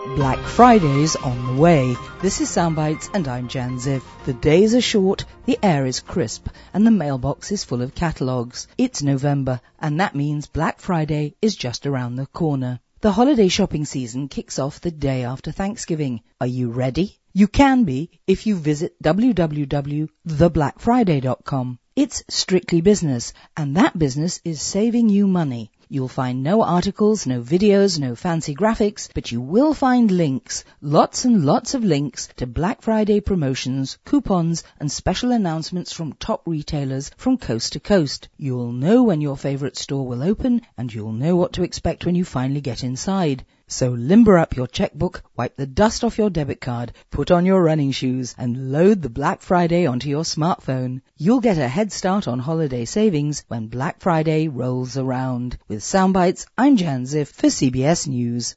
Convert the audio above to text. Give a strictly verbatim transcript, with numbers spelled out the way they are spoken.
Black Friday's on the way. This is Soundbites and I'm Jan Ziff. The days are short, the air is crisp, and the mailbox is full of catalogues. It's November, and that means Black Friday is just around the corner. The holiday shopping season kicks off the day after Thanksgiving. Are you ready? You can be if you visit w w w dot the black friday dot com. It's strictly business, and that business is saving you money. You'll find no articles, no videos, no fancy graphics, but you will find links, lots and lots of links to Black Friday promotions, coupons, and special announcements from top retailers from coast to coast. You'll know when your favorite store will open, and you'll know what to expect when you finally get inside. So limber up your checkbook, wipe the dust off your debit card, put on your running shoes, and load the Black Friday onto your smartphone. You'll get a head start on holiday savings when Black Friday rolls around. With Soundbites, I'm Jan Ziff for C B S News.